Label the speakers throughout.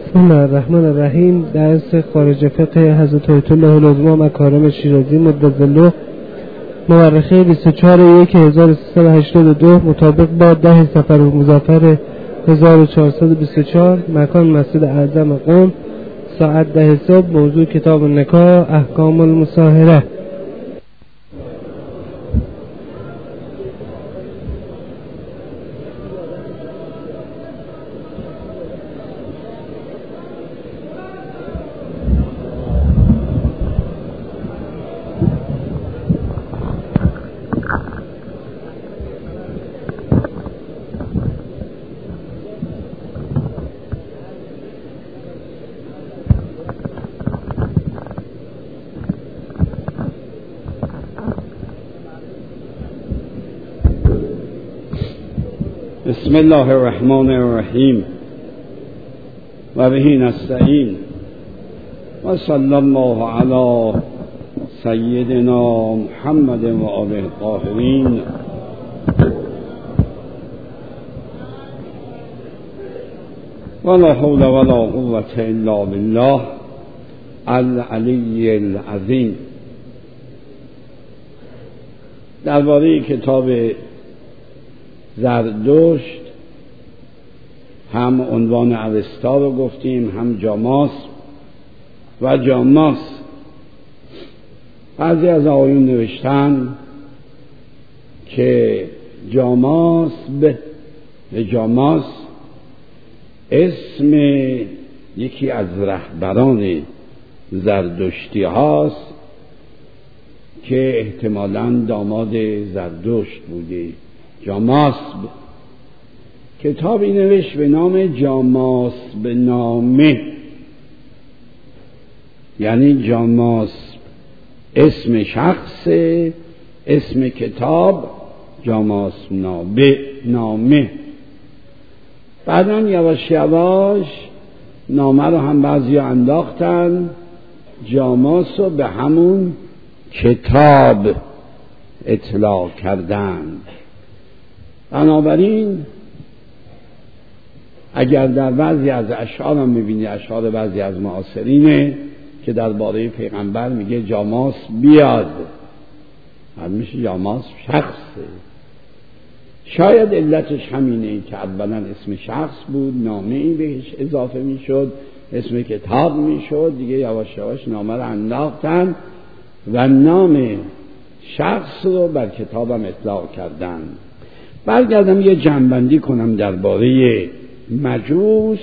Speaker 1: بسم الله الرحمن الرحیم. درس خارج فقه حضرت آیت الله العظمی مکارم شیرازی مدظله، مورخه 24/1/1382 مطابق با 10 صفر مظفر 1424. مکان مسجد اعظم قم، ساعت 10 صبح. موضوع کتاب النکاح، احکام المصاهره.
Speaker 2: بسم الله الرحمن الرحیم و به نستعین و صلی الله علی سیدنا محمد و آله الطاهرین. ولا حول ولا قوة الا بالله العلی العظیم. درباره کتاب زردشت هم عنوان اوستا رو گفتیم، هم جاماس و جاماس. بعضی از آقایون نوشتن که جاماس به جاماس اسم یکی از رهبران زردشتی هاست که احتمالاً داماد زردشت بوده. جاماسب کتابی نوشت به نام جاماسب نامه، یعنی جاماسب اسم شخص، اسم کتاب جاماسب نامه. بعداً یواش یواش نامه رو هم بعضی انداختن، جاماس رو به همون کتاب اطلاق کردن. بنابراین اگر در بعضی از اشعار هم می‌بینی، اشعار بعضی از معاصرینه که درباره پیغمبر میگه جاماس بیاد، بعد میشه جاماس شخصه. شاید علتش همینه که اولا اسم شخص بود، نامه‌ای بهش اضافه میشد، اسم کتاب میشد، دیگه یواش یواش نامه رو انداختن و نام شخص رو بر کتابم اطلاق کردن. برگردم یه جنبندی کنم درباره مجوس،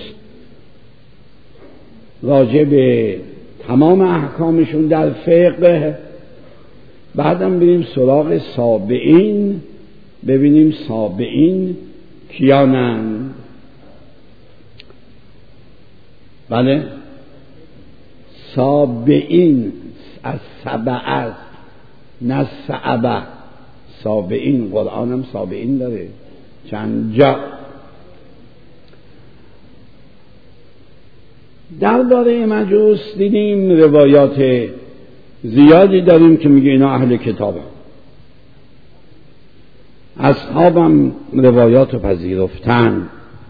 Speaker 2: راجع به تمام احکامشون در فقه. بعدم بریم سراغ سابعین، ببینیم سابعین کیانن. بله، سابعین از سبعه، نه سعبه. سابعین، قرآن هم سابعین داره چند جا. درباره مجوس دیدیم روایات زیادی داریم که میگه اینا اهل کتابه. اصحابم روایات رو پذیرفتن.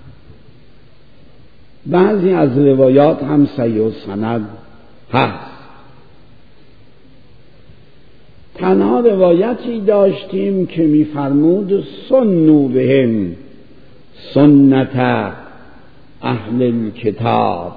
Speaker 2: بعضی از روایات هم صحیح السند هست. تنها روایتی داشتیم که می‌فرمود سنوا بهم سنت اهل الکتاب.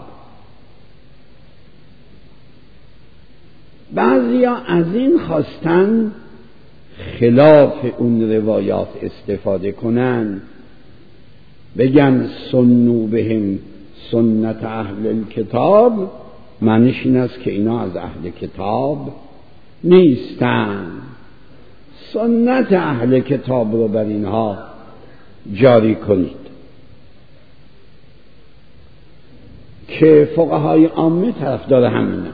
Speaker 2: بعضیا از این خواستن خلاف اون روایات استفاده کنن، بگن سنوا بهم سنت اهل الکتاب، معنیش این است که اینا از اهل کتاب نیستن. سنت اهل کتاب رو بر اینها جاری کنید، که فقهای عامه طرفدار همینه.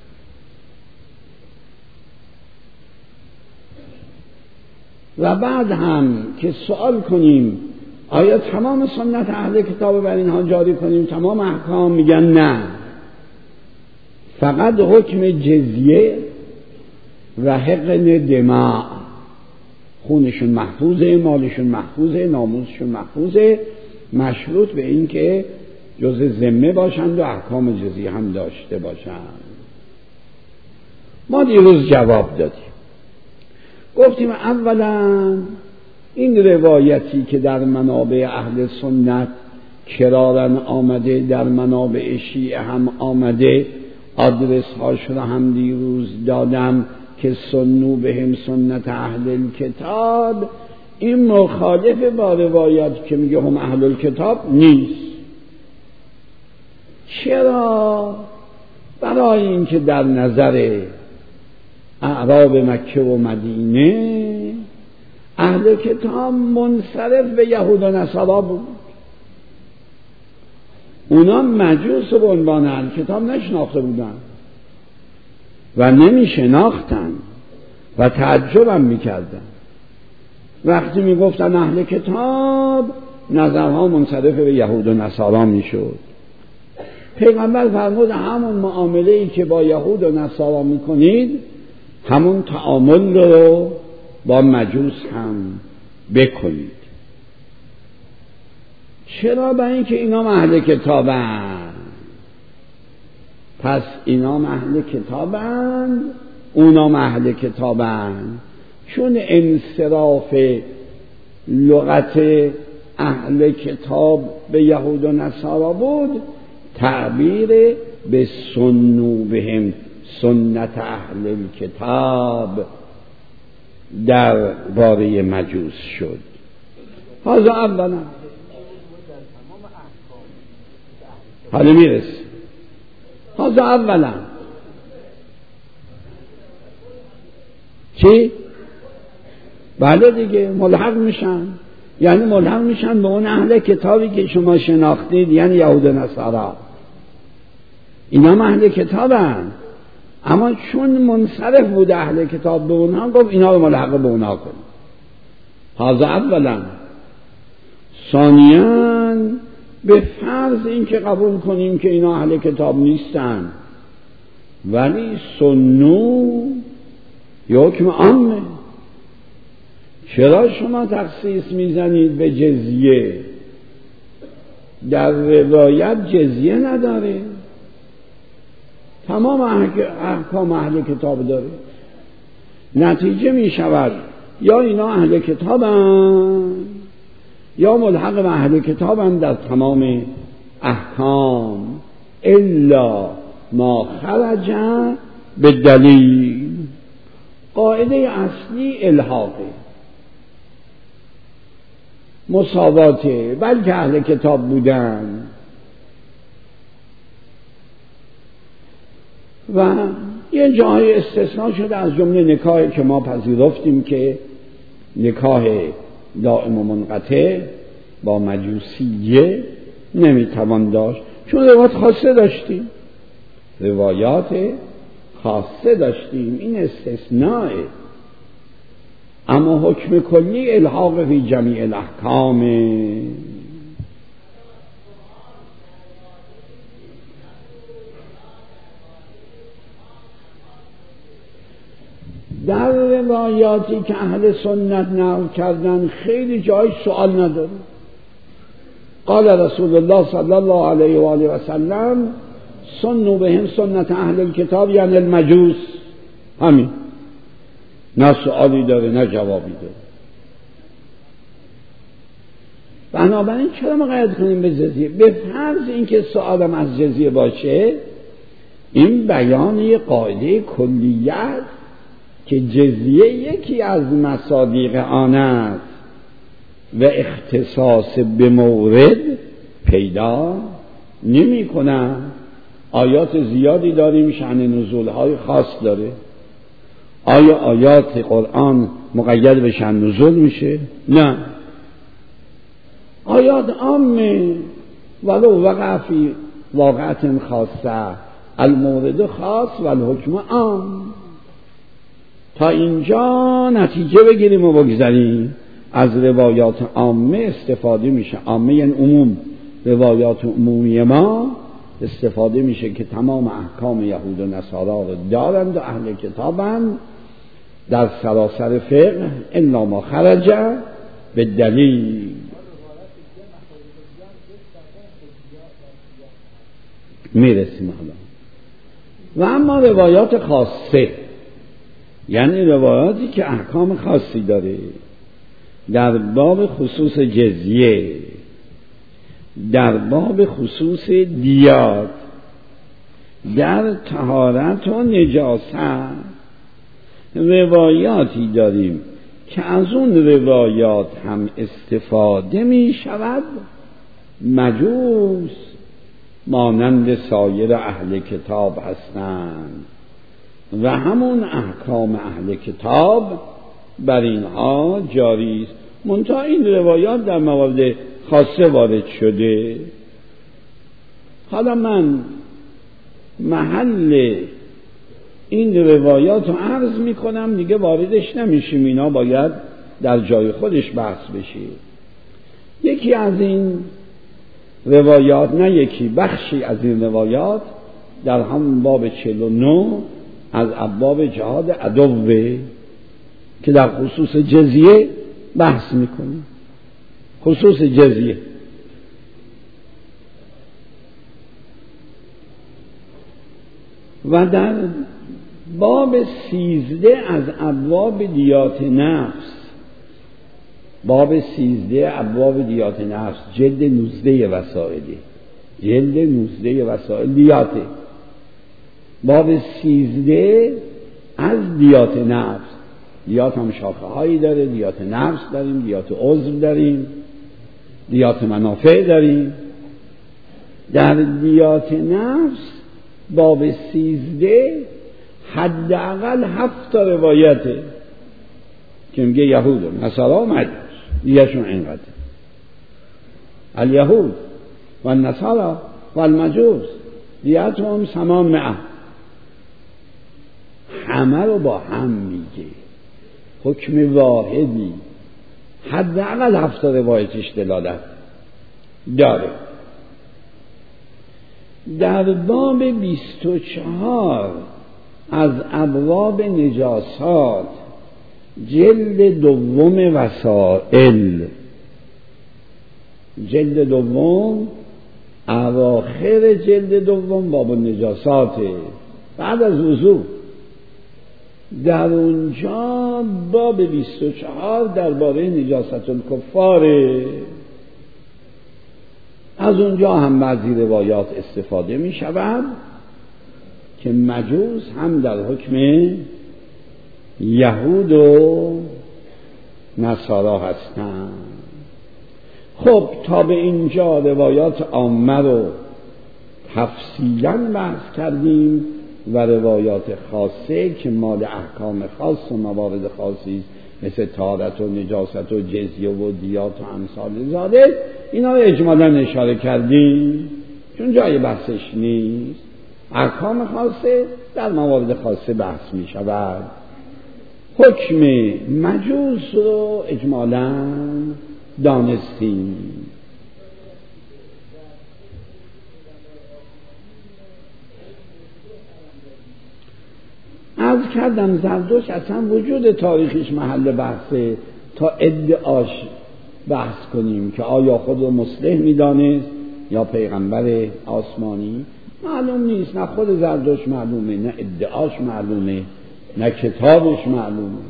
Speaker 2: و بعد هم که سوال کنیم آیا تمام سنت اهل کتاب بر اینها جاری کنیم، تمام احکام، میگن نه، فقط حکم جزیه و حقن دماء، خونشون محفوظه، مالشون محفوظه، ناموسشون محفوظه، مشروط به این که جز ذمه باشند و احکام جزئی هم داشته باشند. ما دیروز جواب دادیم، گفتیم اولا این روایتی که در منابع اهل سنت کراراً آمده، در منابع شیعه هم آمده، آدرس هاش رو هم دیروز دادم که سنو بهم سنت اهل الکتاب، این مخالف با روایت که میگه هم اهل الکتاب نیست. چرا؟ برای اینکه در نظر اعراب مکه و مدینه اهل کتاب منصرف به یهود و نصارا بود. اونا مجوس به عنوان اهل کتاب نشناخته بودن و نمی شناختن و تعجبم میکردن. وقتی میگفتن اهل کتاب نظرها منصرف به یهود و نصارا میشد. پیغمبر فرمود همون معامله‌ای که با یهود و نصارا میکنید همون تعامل رو با مجوس هم بکنید. چرا؟ برای اینکه اینا اهل کتابند. پس اینا اهل کتابند، اونا اهل کتابند. چون انصراف لغت اهل کتاب به یهود و نصارا بود، تعبیر به سنو بهم سنت اهل الکتاب در باره مجوس شد. حالا اولا حالا میرسه. حالا اولا چی؟ بله دیگه ملحق میشن، یعنی ملحق میشن به اون اهل کتابی که شما شناختید، یعنی یهود و نصارا. اینا اهل کتابن، اما چون منصرف بود اهل کتاب به اونها، گفت اینا رو ملحق به اونها کنید. حاضر اولا. ثانیاً به فرض این که قبول کنیم که اینا اهل کتاب نیستن، ولی سنو حکم عامه. چرا شما تخصیص میزنید به جزیه؟ در روایت جزیه نداره، تمام احکام اهل کتاب داره. نتیجه می شود یا اینا اهل کتابن یا ملحق به اهل کتابن در تمام احکام، الا ما خرج به دلیل. قاعده اصلی الحاقه، مساواته، بلکه اهل کتاب بودن. و یه جای استثناء شده، از جمله نکاحی که ما پذیرفتیم که نکاح دائم و منقطع با مجوسیه نمیتوان داشت، چون روایات خاصه داشتیم، این استثناء. اما حکم کلی الحاق فی جمیع الاحکام. در روایاتی که اهل سنت نقل کردن خیلی جای سوال نداره. قال رسول الله صلی الله علیه و آله و سلم سنوا بهم سنت اهل الکتاب یعنی المجوس. همین، نه سوالی داره نه جوابی داره. بنابراین چرا مقید کنیم به جزیه؟ به فرض اینکه سوالم از جزیه باشه، این بیان یه قاعده کلیه است که جزیه یکی از مصادیق آن است و اختصاص به مورد پیدا نمی کنه. آیات زیادی داریم شأن نزولهای خاص داره. آیا آیات قرآن مقید به شأن نزول میشه؟ نه، آیات عامه ولو وقع فی واقعة خاصه المورد خاص و الحکم عام. تا اینجا نتیجه بگیریم و بگذاریم. از روایات عامه استفاده میشه، عامه یعنی عموم، روایات عمومی ما استفاده میشه که تمام احکام یهود و نصارا رو دارند و اهل کتابند در سراسر فقه الا ما خرج به دلیل. میرسیم حالا. و اما روایات خاصه، یعنی روایاتی که احکام خاصی داره در باب خصوص جزیه، در باب خصوص دیات، در طهارت و نجاست، روایاتی داریم که از اون روایات هم استفاده می شود مجوس مانند سایر اهل کتاب هستند و همون احکام اهل کتاب بر اینها جاری است. منتها این روایات در موارد خاصه وارد شده. حالا من محل این روایات رو عرض می کنم، دیگه واردش نمیشیم، اینا باید در جای خودش بحث بشه. یکی از این روایات، نه یکی، بخشی از این روایات در همون باب 49 از ابواب جهاد عدوه که در خصوص جزیه بحث میکنیم. خصوص جزیه و در باب 13 از ابواب دیات نفس، باب 13 ابواب دیات نفس، جلد 19 وسائل، جلد 19 وسائل دیاته، باب 13 از دیات نفس. دیات هم شاخه هایی داره، دیات نفس داریم، دیات عضو داریم، دیات منافع داریم. در دیات نفس باب 13 حداقل 7 روایته که میگه یهود و نصارا و مجوس دیگهشون اینقدر، الیهود و النصارا و المجوس دیاتهم 800، همه رو با هم میگه، حکم واحدی، حداقل 7 روایتش دلالت داره. در باب 24 از ابواب نجاسات، جلد 2 وسائل، جلد 2 اواخر جلد 2 باب النجاسات بعد از وضو، در اونجا باب 24 درباره نجاست الکفاره. از اونجا هم بعضی روایات استفاده می شود که مجوس هم در حکم یهود و نصارا هستند. خب تا به اینجا روایات عامه رو تفصیلاً بحث کردیم و روایات خاصه که مال احکام خاص و موارد خاصی مثل طهارت و نجاست و جزیه و دیات و امثال زاده، اینا رو اجمالاً اشاره کردیم چون جای بحثش نیست. احکام خاصه در موارد خاصه بحث می شود. حکم مجوس رو اجمالاً دانستیم. عرض کردم زردشت اصلا وجود تاریخیش محل بحثه تا ادعاش بحث کنیم که آیا خود رو مصلح می‌دانست یا پیغمبر آسمانی، معلوم نیست. نه خود زردشت معلومه، نه ادعاش معلومه، نه کتابش معلومه.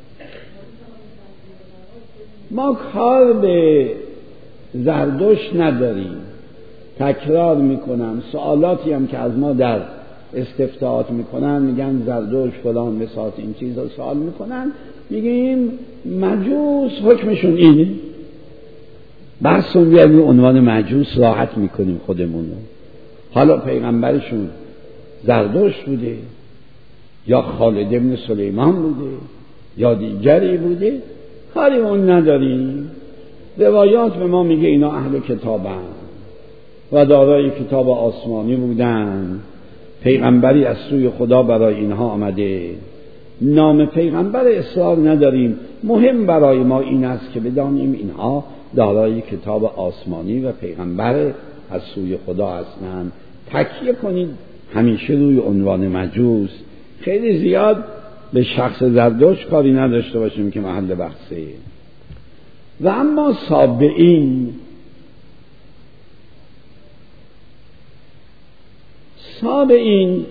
Speaker 2: ما کار به زردشت نداریم. تکرار میکنم، سوالاتی هم که از ما در استفتاحات میکنن، میگن زردشت فلان بساط این چیزا سوال میکنن، میگیم مجوس حکمشون اینه، بحثون بیاریم عنوان مجوس راحت میکنیم خودمونو. حالا پیغمبرشون زردشت بوده یا خالد ابن سلیمان بوده یا دیگری بوده، کاری اون نداریم. روایات به ما میگه اینا اهل کتابن و دارای کتاب آسمانی بودن، پیغمبری از سوی خدا برای اینها آمده. نام پیغمبر اصرار نداریم، مهم برای ما این است که بدانیم اینها دارای کتاب آسمانی و پیغمبر از سوی خدا هستند. تکیه کنید همیشه روی عنوان مجوس، خیلی زیاد به شخص زردشت کاری نداشته باشیم که محل بحثه. و اما سابعین، سابعین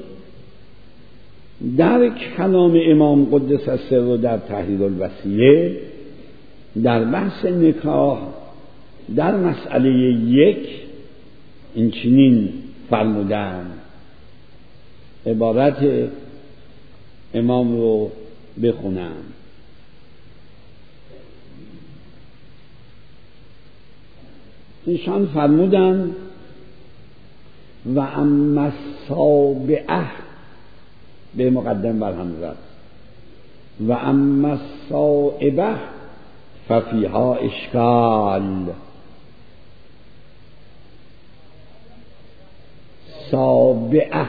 Speaker 2: در کلام امام قدس السر در تحریر الوصیه در بحث نکاح در مسئله 1 این چنین فرمودن، عبارت امام رو بخونم. ایشان فرمودن و اما السابعه به مقدم برهم زد و اما السابعه ففیها اشکال. سابعه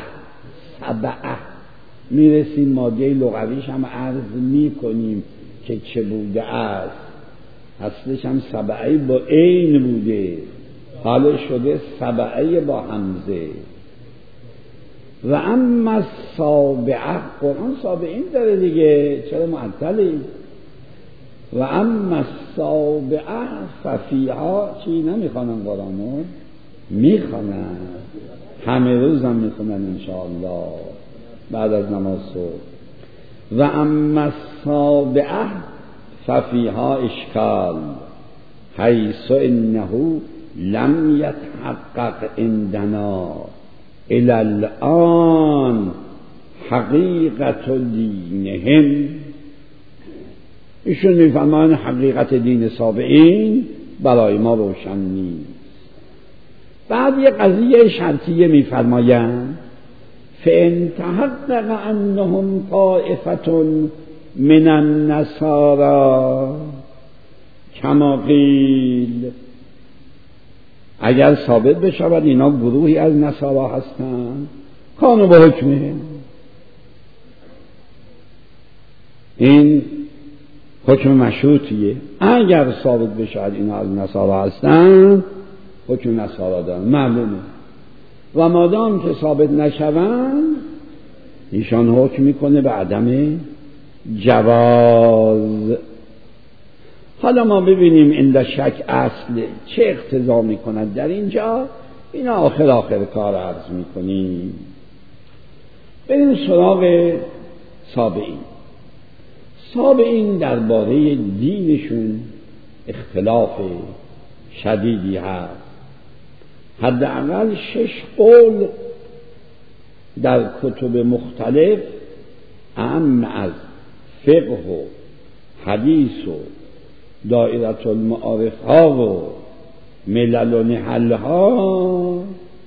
Speaker 2: میرسیم ماده لغویش هم عرض میکنیم که چه بوده است. اصلش هم سبعه با عین بوده، حالا شده سبعه با همزه. و اما السابعه، قرآن سابعین داره دیگه، چرا معطلی؟ و اما السابعه ففیها چی نمیخوانن قرآنو؟ میخوانن، همه روز هم میخوانن انشاءالله بعد از نماز صبح. و اما السابعه ففیها اشکال حیث انه لم یتحقق عندنا الی الان حقیقت دینهم. ایشون میفرمان حقیقت دین سابعین برای ما روشن نیست. بعد یه قضیه شرطیه میفرمایند فإن تحقق انهم طائفة من النصارى کما قیل، اگر ثابت بشود اینا گروهی از نصارا هستند، کانوا به حکمه، این حکم مشروطیه، اگر ثابت بشود اینا از نصارا هستند حکم نصارا دارن معلومه، و مادام که ثابت نشوند ایشان حکم میکنه به عدم جواز. حالا ما ببینیم این شک اصل چه اقتضا میکند در اینجا، این آخر کار عرض میکنیم. بریم سراغ سابعین درباره دینشون اختلاف شدیدی هست. حداقل 6 قول در کتب مختلف اعم از فقه و حدیث و دائره المعارف ها و ملل و نحل ها،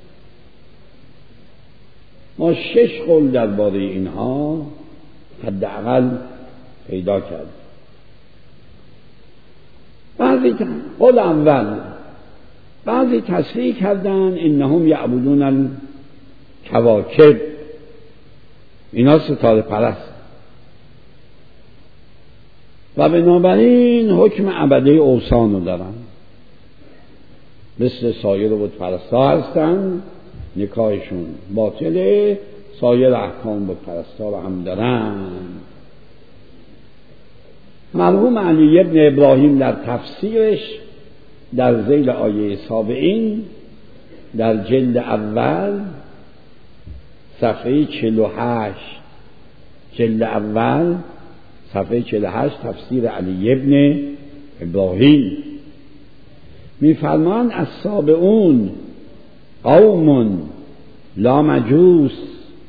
Speaker 2: ما 6 قول درباره اینها حداقل پیدا کرد. قول اول بعضی تصریح کردن انهم یعبدون الکواکب، اینا ستاره پرست و بنابراین حکم عبده اوثان رو دارن، مثل سایر بت پرستا هستن، نکاحشون باطله، سایر احکام بت پرستا رو هم دارن. مرحوم علی ابن ابراهیم در تفسیرش در ذیل آیه سابعین در جلد اول صفحه 48 جلد اول صفحه 48 تفسیر علی ابن ابراهیم می‌فرمایند السابعون قوم لا مجوس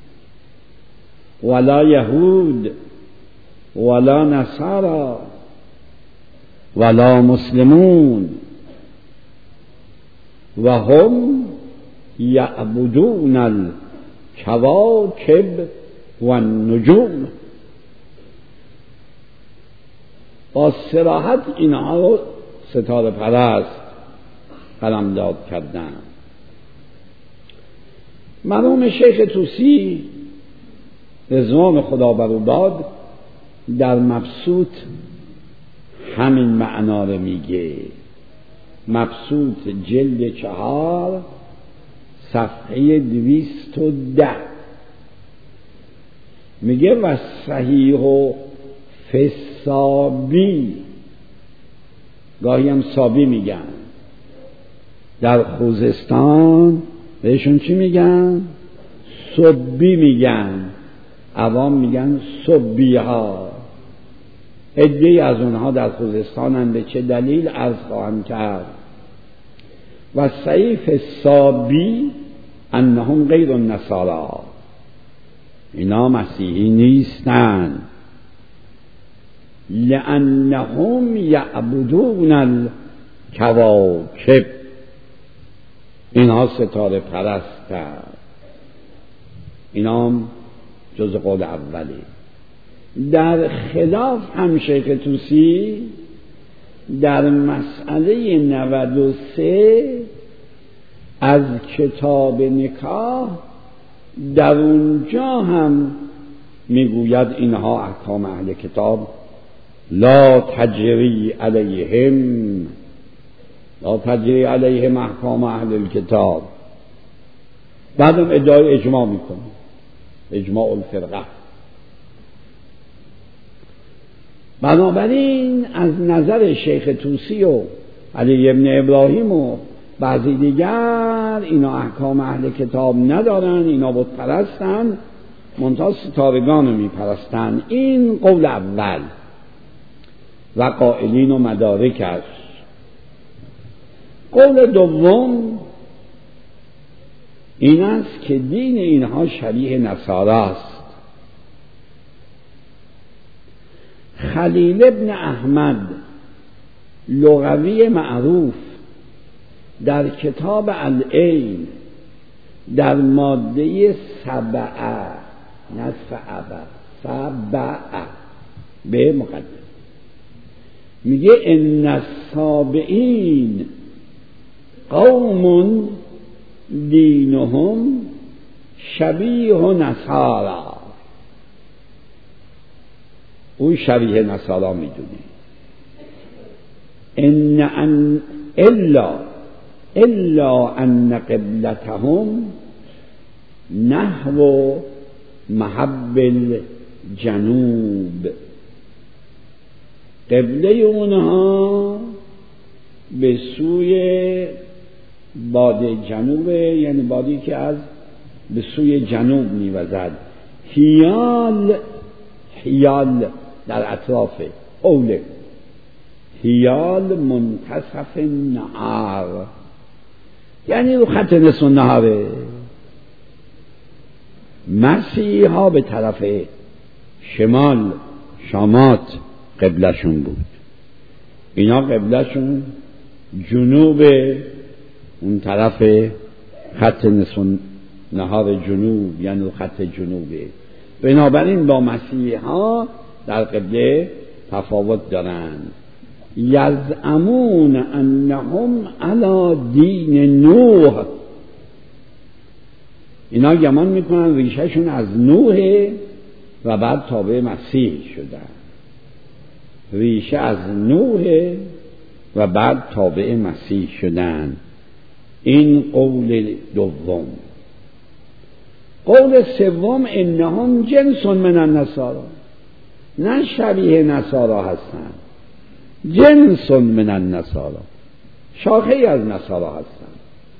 Speaker 2: ولا یهود ولا نصارا ولا مسلمون و هم یعبدون الکواکب و النجوم. با صراحت اینها رو ستاره پرست قلمداد کردن. مرحوم شیخ طوسی رضوان خدا بر او باد در مبسوط همین معنا رو میگه. مبسوط جلد 4 صفحه 210 میگه و صحیح و فسابی، گاهی هم سابی میگن، در خوزستان بهشون چی میگن؟ صبی میگن، عوام میگن صبی ها. عده‌ای از اونها در خوزستانند. به چه دلیل عرض خواهم کرد. و سیف صابی انهم غیر النصارى، اینا مسیحی نیستند. لانهم یعبدون الکواکب، اینها ستاره پرستند. اینا جز قول اولی. در خلاف هم شیخ طوسی در مسئله 93 از کتاب نکاح در اونجا هم میگوید اینها احکام اهل کتاب لا تجری علیهم احکام اهل الکتاب. بعدم ادعای اجماع میکنه، اجماع الفرقه. بنابراین از نظر شیخ طوسی و علی ابن ابراهیم و بعضی دیگر اینا احکام اهل کتاب ندارن، اینا بت پرستن، منتها ستارگان رو میپرستن. این قول اول و قائلین و مدارکش. قول دوم این است که دین اینها شبیه نصارا است. خلیل ابن احمد لغوی معروف در کتاب العین در ماده 7 نه 7 به مقدم میگه ان السابعین قوم دینهم شبیه نصارا. او شبیه نصارا میدونه. ان الا ان قبلتهم نحو محب الجنوب، قبله اونها به سوی باد جنوب، یعنی بادی که از به سوی جنوب میوزد. حیال در اطراف اوله، حیال منتصف النهار، یعنی رو خط نصف النهاره. مسیحی ها به طرف شمال شامات قبلشون بود، اینا قبلشون جنوب، اون طرف خط نصف نهار جنوب، یعنی خط جنوبه. بنابراین با مسیحی ها در قبله تفاوت دارند. یزعمون انهم علی دین نوح، اینا گمان میکنن ریشهشون از نوح و بعد تابع مسیح شدن. ریشه از نوح و بعد تابع مسیح شدن. این قول دوم. قول سوم انهم جنس من النصارى، نه شبیه نصارا هستند، جنس من النصارى، شاخه از نصارا هستند.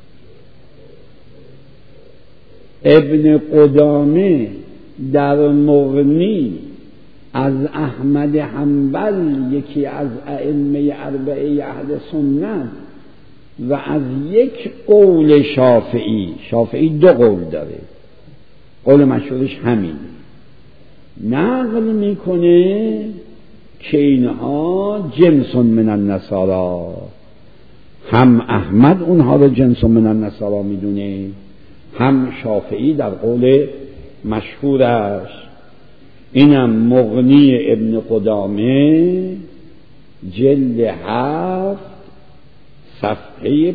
Speaker 2: ابن قدامه در مغنی از احمد حنبل، یکی از ائمه اربعه اهل سنت، و از یک قول شافعی 2 قول داره، قول مشهورش همین، نقل میکنه که اینها جنس من النصارى. هم احمد اونها رو جنس من النصارى میدونه، هم شافعی در قول مشهورش. اینم مغنی ابن قدامه جلد 7 صفحه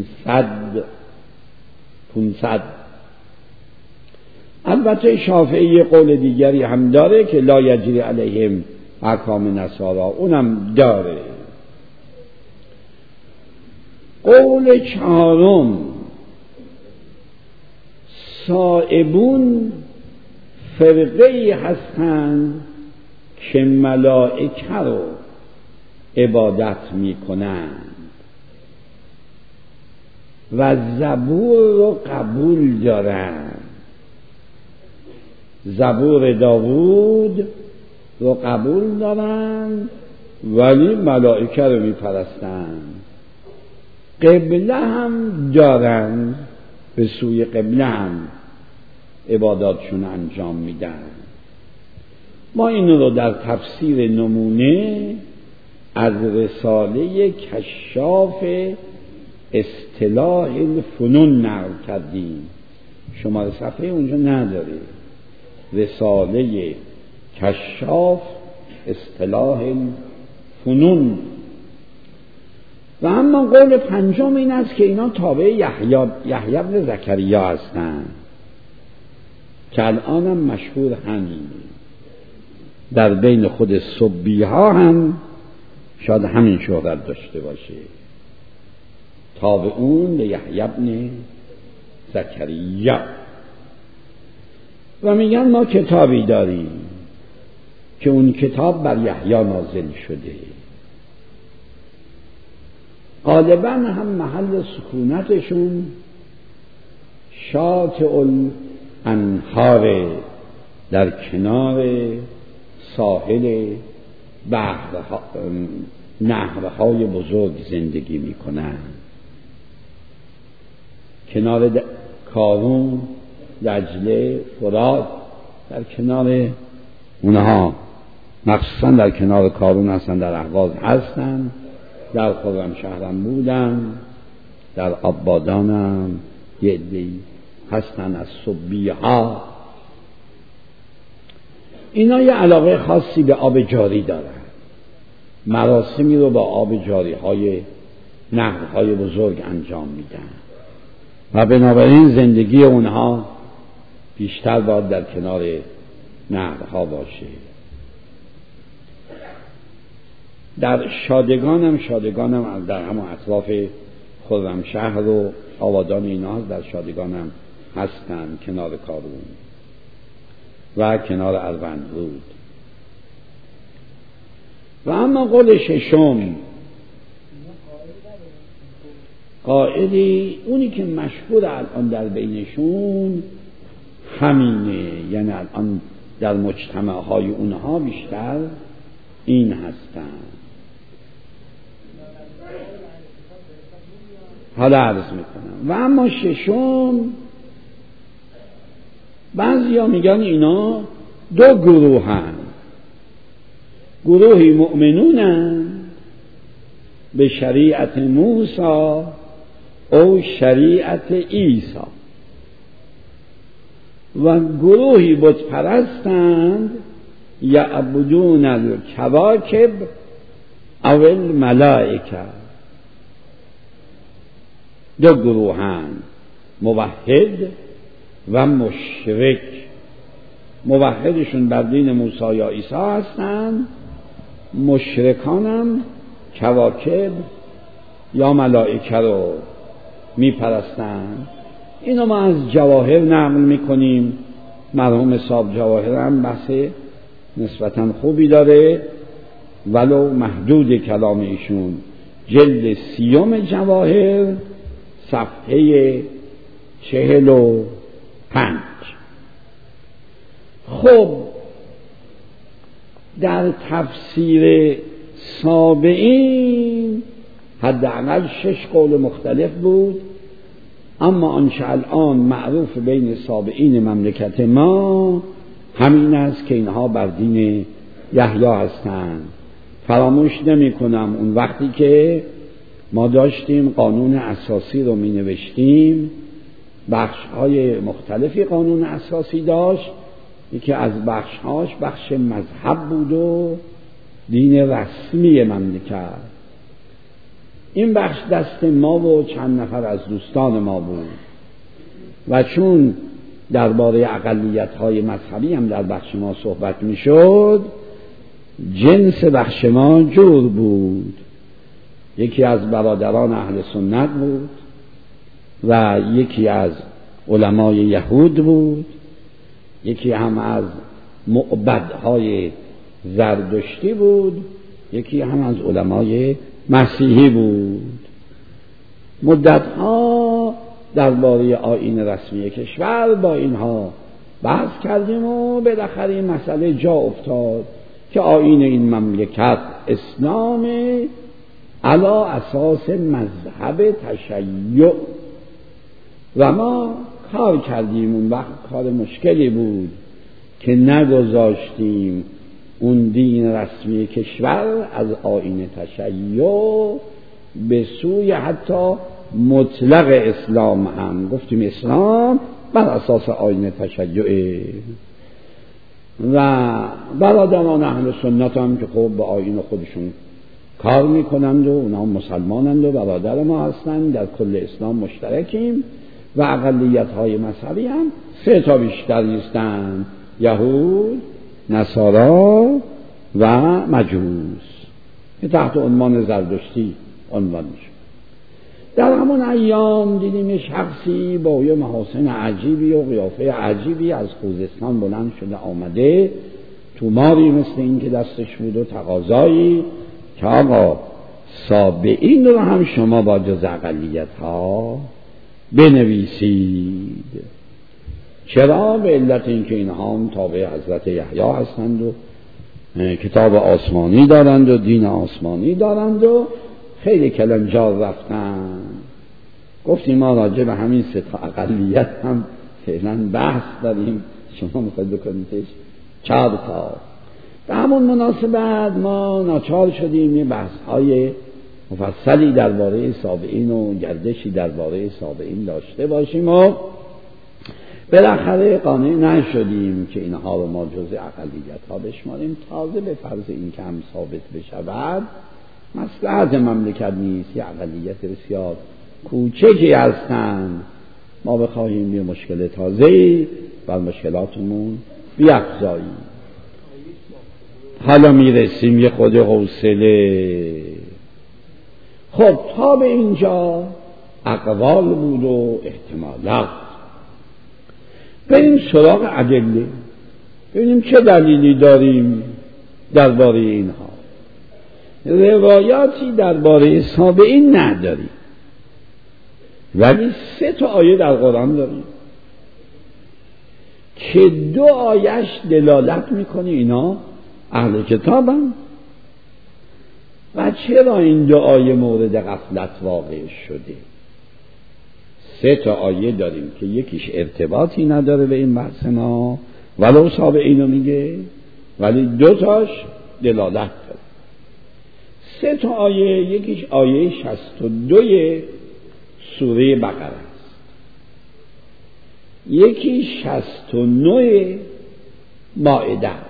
Speaker 2: 500. البته شافعی قول دیگری هم داره که لا یجری علیهم احکام نصارا، اونم داره. قول چهارم صائبون فرقه‌ای هستند که ملائکه رو عبادت میکنند و زبور رو قبول دارند. 4 قول دیگری هم داره که لا یجری علیهم احکام نصارا، اونم داره. قول پنجم صائبون فرقه‌ای هستند که ملائکه رو عبادت میکنند و زبور رو قبول دارند. 5 زبور داوود رو قبول دارن ولی ملائکه رو میپرستن. قبله هم دارن، به سوی قبله هم عباداتشون انجام میدن. ما این رو در تفسیر نمونه از رساله کشاف اصطلاح الفنون نقل کردیم. شماره صفحه اونجا نداره. رساله کشاف اصطلاح الفنون. و اما قول پنجم این است که اینا تابع یحیی بن زکریا هستند که الان هم مشهور همینه. در بین خود صبی ها هم شاید همین شهرت داشته باشه، تابعون یحیی بن زکریا. و میگن ما کتابی داریم که اون کتاب بر یحیی نازل شده. غالبا هم محل سکونتشون شاطئ الانهار، در کنار ساحل نهرهای بزرگ زندگی میکنن، کنار کارون، دجله، فرات، در کنار اونها، مخصوصا در کنار کارون هستن، در اهواز هستن، در خرمشهرم بودن، در آبادانم یه عده‌ای هستن از صبیه ها. اینا یه علاقه خاصی به آب جاری دارن، مراسمی رو با آب جاری های نهرهای بزرگ انجام میدن و بنابراین زندگی اونها بیشتر باید در کنار نهرها باشه. در شادگانم در همون اطراف خرمشهر و آبادان اینا در شادگانم هستن، کنار کارون و کنار اروندرود. و اما قول ششم، قائلی اونی که مشهور الان در بینشون همینه، یعنی الان در مجتمعهای اونها بیشتر این هستن. حالا عرض میکنم. و اما ششم، بعضیا میگن اینا دو گروه هن. گروهی مؤمنونن به شریعت موسی او شریعت عیسی و گروهی بت پرستند یعبدون الکواکب او الملائکه. دو گروهن، موحد و مشرک. موحدشون بر دین موسی یا عیسی هستند، مشرکانم کواکب یا ملائکه رو میپرستند. اینو ما از جواهر نقل میکنیم. مرحوم صاحب جواهر هم بحث نسبتاً خوبی داره، ولو محدود کلام ایشون. جلد 30 جواهر صفحه 45. خب در تفسیر سابعین حداقل 6 قول مختلف بود، اما آنچه الان معروف بین سابعین مملکت ما همین است که اینها بر دین یحیی هستند. فراموش نمی کنم اون وقتی که ما داشتیم قانون اساسی رو می نوشتیم، بخش‌های مختلفی قانون اساسی داشت. یکی از بخش‌هاش بخش مذهب بود و دین رسمی مملکت. این بخش دست ما و چند نفر از دوستان ما بود و چون درباره اقلیت‌های مذهبی هم در بخش ما صحبت می‌شد، جنس بخش ما جور بود. یکی از برادران اهل سنت بود و یکی از علمای یهود بود، یکی هم از معبدهای زردشتی بود، یکی هم از علمای مسیحی بود. مدتها درباره آیین رسمی کشور با اینها بحث کردیم و بالاخره این مسئله جا افتاد که آیین این مملکت اسلام علی اساس مذهب تشیع و ما کار کردیم. اون وقت کار مشکلی بود که نگذاشتیم اون دین رسمی کشور از آیین تشیع به سوی حتی مطلق اسلام هم گفتیم اسلام بر اساس آیین تشیع و برادران اهل سنت هم که خب به آیین خودشون کار میکنند و اونا مسلمانند و برادر ما هستند، در کل اسلام مشترکیم و اقلیت های مذهبی هم 3 تا بیشتر نیستند: یهود، نصارا و مجوس که تحت عنوان زردشتی عنوان میشه. در همون ایام دیدیم شخصی با یه محاسن عجیبی و قیافه عجیبی از خوزستان بلند شده آمده، توماری مثل این که دستش بود و تقاضایی که آقا سابعین رو هم شما با جز اقلیت ها بنویسید. چرا؟ به علت اینکه اینها هم تابع حضرت یحیی هستند و کتاب آسمانی دارند و دین آسمانی دارند و خیلی کلنجار رفتن. گفتیم ما راجع به همین 3 تا اقلیت هم فعلا بحث داریم، شما میخواید بکنیدش 4 تا. به همون مناسبت ما ناچار شدیم یه بحث های مفصلی درباره سابعین و گردشی درباره سابعین داشته باشیم و بالاخره قانع نشدیم که اینها رو ما جزء اقلیت ها بشماریم. تازه به فرض این که هم ثابت بشود مصلحت مملکت نیست، یه اقلیت بسیار کوچکی هستند، ما بخواهیم یه مشکل تازه‌ای بر مشکلاتمون بیفزاییم. حالا میرسیم یه خود حوصله. خب تا به اینجا اقوال بود و احتمالات. بریم سراغ ادله، ببینیم چه دلیلی داریم درباره اینها. روایاتی درباره سابعین نداریم ولی 3 تا آیه در قرآن داریم که 2 آیهش دلالت میکنه اینا اهل کتابن. و چرا این 2 آیه مورد غفلت واقع شده؟ 3 تا آیه داریم که یکیش ارتباطی نداره به این بحث ما ولو سابعین رو میگه، ولی 2 تاش دلالت داره. 3 تا آیه، یکیش آیه 62 سوره بقره است، یکی 69 مائده است،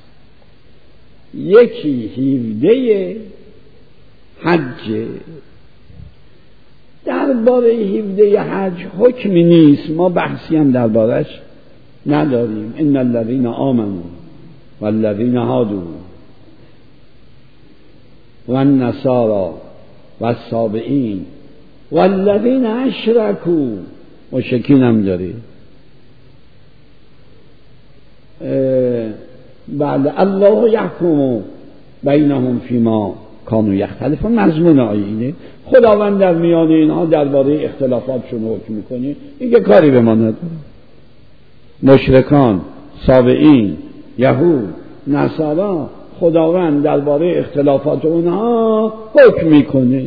Speaker 2: یکی 17 حج. درباره 17 حج حکمی نیست، ما بحثی هم دربارش نداریم. ان الذين آمنوا والذين هادوا والنصارى والصابئین والذین اشرکوا، مشرکین هم داره. بعد الله یحکم بینهم فیما کانوا یختلفون، مضمون آیه اینه. خداوند در میان اینها درباره اختلافاتشون حکم میکنه، دیگه کاری به ما نداره. مشرکان، صابئین، یهود، نصارا، خداوند درباره اختلافات اونها حکم میکنه.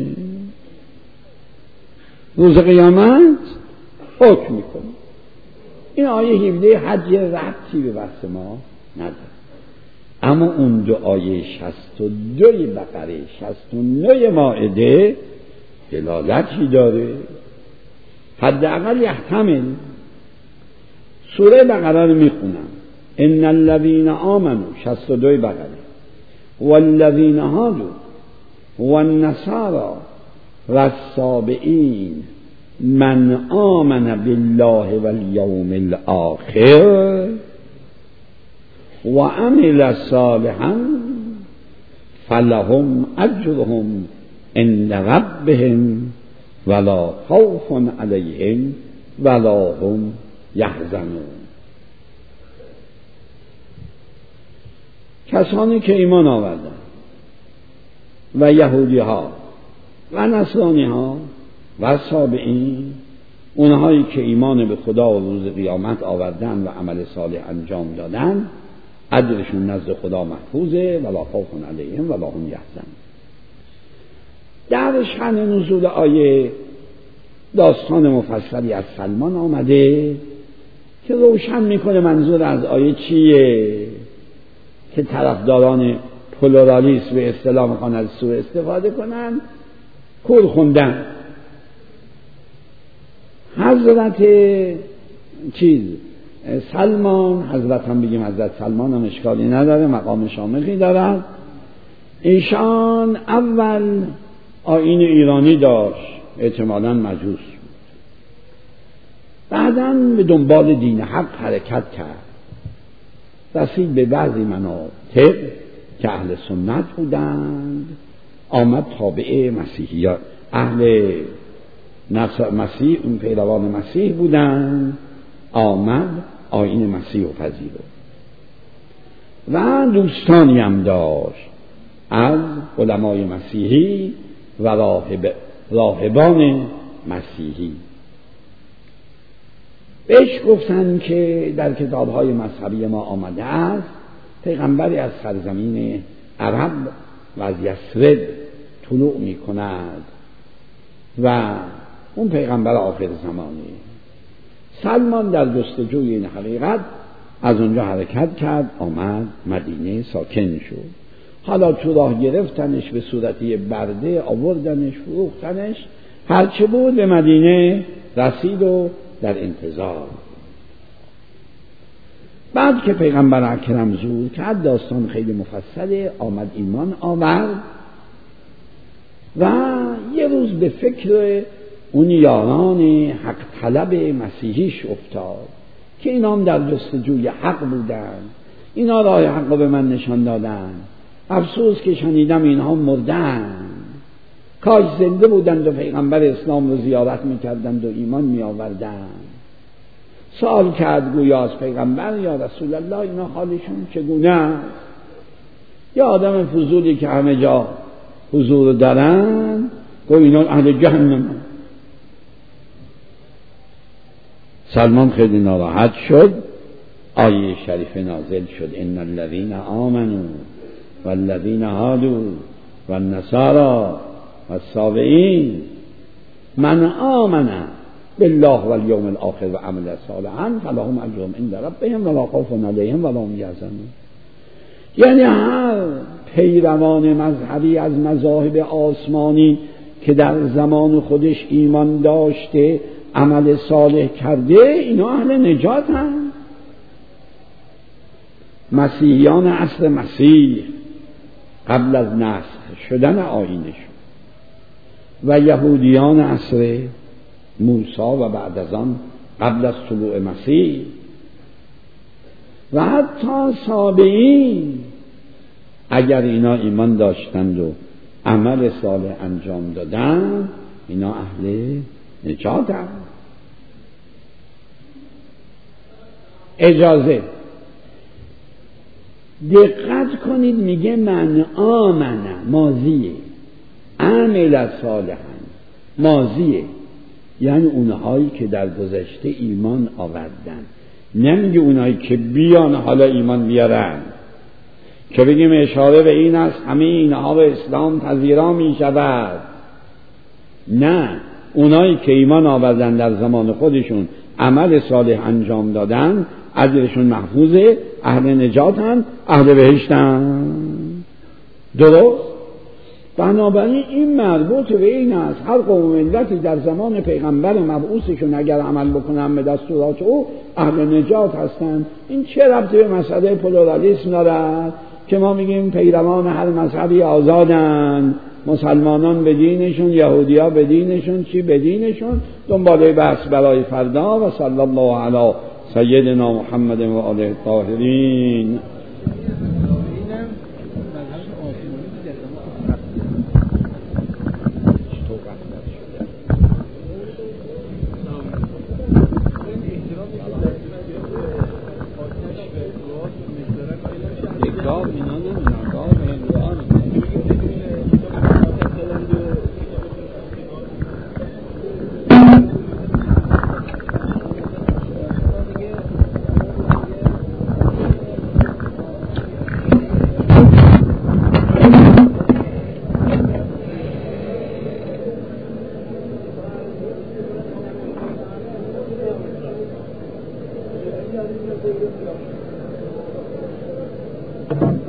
Speaker 2: روز قیامت حکم میکنه. این آیه 17 حج ربطی به بحث ما نداره. اما اون 2 آیه 62 بقره 69 مائده دلالتی داره. حداقل یحتمل. سوره بقره رو میخونم: ان الذين آمنوا 62 بقره والذين هادوا والنصارى والصابئین من آمن بالله والیوم الآخر وعمل صالحا فلهم اجرهم عند ربهم ولا خوف علیهم ولا هم یحزنون. کسانی که ایمان آوردند و یهودی ها و نصرانی ها و صابئین اونهایی که ایمان به خدا و روز قیامت آوردن و عمل صالح انجام دادن اجرشون نزد خدا محفوظه ولا خوف علیهم ولا هم یحزنون. در شأن نزول آیه داستان مفصلی از سلمان آمده که روشن میکنه منظور از آیه چیه، که طرفداران پلورالیسم به اصطلاح میخوان از سوء استفاده کنن. کور خوندن حضرت سلمان، حضرت هم بگیم حضرت سلمان هم اشکالی نداره، مقام شامخی دارد. ایشان اول آیین ایرانی داشت، احتمالاً مجوس بود، بعداً به دنبال دین حق حرکت کرد، رسید به بعضی مناطق که اهل سنت بودند، آمد تابع مسیحیان، اهل مسیح، اون پیروان مسیح بودند، آمد آیین مسیح و پذیرفت و دوستانی هم داشت از علمای مسیحی و راهبان مسیحی. بهش گفتن که در کتاب‌های مذهبی ما آمده است پیغمبری از سرزمین عرب و از یثرب طلوع می کند و اون پیغمبر آخر زمانی. سلمان در جستجوی این حقیقت از اونجا حرکت کرد، آمد مدینه ساکن شد. حالا تو راه گرفتنش به صورتی برده، آوردنش، فروختنش، هرچه بود به مدینه رسید و در انتظار. بعد که پیغمبر اکرم ظهور کرد، داستان خیلی مفصله، آمد ایمان آورد و یه روز به فکر اون یاران حق طلب مسیحیش افتاد که اینا هم در جستجوی حق بودن، اینا راه حق رو به من نشان دادن، افسوس که شنیدم اینها مردن، کاش زنده بودند و پیغمبر اسلام رو زیارت میکردند و ایمان میآوردند. سوال کرد گویا از پیغمبر یا رسول الله اینا حالشون چگونه است؟ یا آدم فضولی که همه جا حضور دارن گویا اینا اهل جهنم. سلمان خیلی ناراحت شد، آیه شریف نازل شد ان الذين آمنوا والذين هادوا والنصارى والصابئین من آمن بالله والیوم الاخر و عمل صالحا فلهم اجرهم عند ربهم ولا خوف علیهم ولا هم یحزنون. یعنی هر پیروان مذهبی از مذاهب آسمانی که در زمان خودش ایمان داشته، عمل صالح کرده، اینا اهل نجات هم. مسیحیان عصر مسیح قبل از نسخ شدن آیینشون و یهودیان عصر موسی و بعد از آن قبل از طلوع مسیح و حتی صابئین، اگر اینا ایمان داشتند و عمل صالح انجام دادن، اینا اهل نجات هم. اجازه دقت کنید، میگه من آمن، ماضیه، عمل صالحا ماضیه، یعنی اونهایی که در گذشته ایمان آوردن، نمیگه اونهایی که بیان حالا ایمان بیارن، که بگیم اشاره به این است همه اینها به اسلام پذیرا می شود. نه، اونهایی که ایمان آوردن در زمان خودشون عمل صالح انجام دادن، اجرشون محفوظه، اهل نجاتن، اهل بهشتن. درست؟ بنابراین این مربوط به این است هر قوم و ملتی در زمان پیغمبر مبعوثشون اگر عمل بکنن به دستورات او، اهل نجات هستند. این چه ربطی به مسئله پلورالیسم دارد که ما میگیم پیروان هر مذهبی آزادن، مسلمانان به دینشون، یهودی‌ها به دینشون، چی به دینشون؟ دنباله بحث برای فردا. و صلی الله علی سیدنا محمد و آله الطاهرین.
Speaker 3: کردیم یا